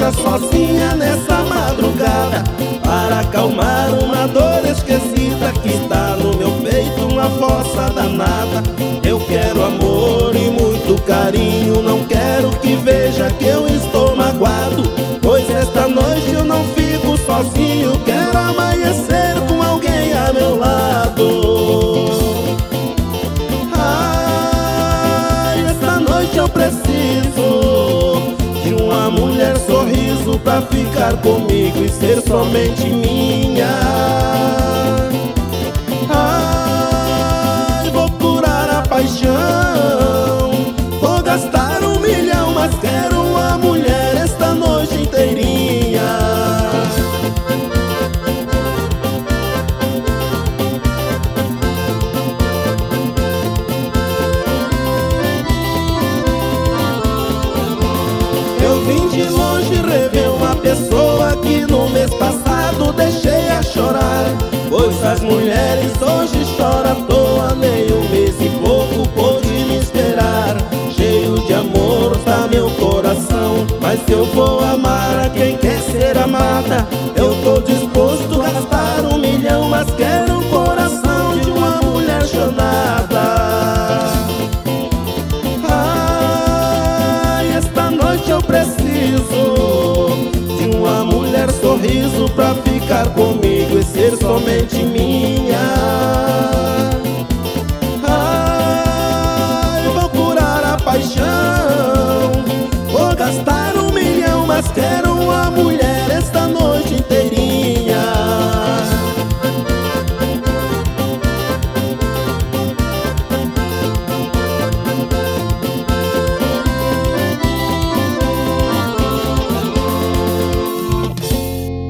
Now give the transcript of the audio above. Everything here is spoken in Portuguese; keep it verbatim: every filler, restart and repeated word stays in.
ficar sozinha nessa madrugada, para acalmar uma dor esquecida que está no meu peito, uma fossa danada. Eu quero amor e muito carinho, não quero que veja que eu estou magoado, pois esta noite eu não fico sozinho, quero amanhecer com alguém a meu lado. Ai, esta noite eu preciso de uma mulher sorriso pra ficar comigo e ser somente minha. Ai, vou curar a paixão, vou gastar um milhão, mas quero uma mulher esta noite inteirinha. Eu vim de longe rever uma pessoa que no mês passado deixei a chorar, pois as mulheres hoje choram à toa, nem um mês e pouco pôde me esperar. Cheio de amor tá meu coração, mas se eu vou amar a quem quer ser amada, eu tô disposto a gastar um milhão, mas quero o coração de uma mulher chonada. Ai, esta noite eu preciso de uma mulher sorriso pra ficar comigo e ser somente minha. Ai, vou curar a paixão, vou gastar um milhão, mas quero uma mulher esta noite